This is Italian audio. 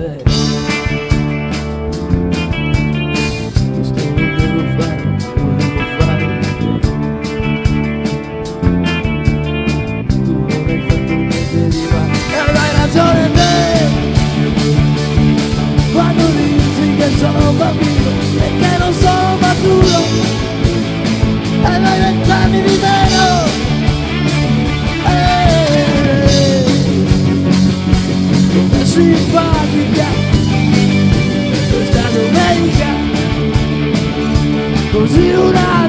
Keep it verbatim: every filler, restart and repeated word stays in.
te. Questo lo devo fare, lo devo fare per te. Tu non hai fatto niente di male e avrai ragione te. Quando dici che sono un bambino e che non sono maturo e vai vent'anni di meno. Come simpatica questa domenica, così una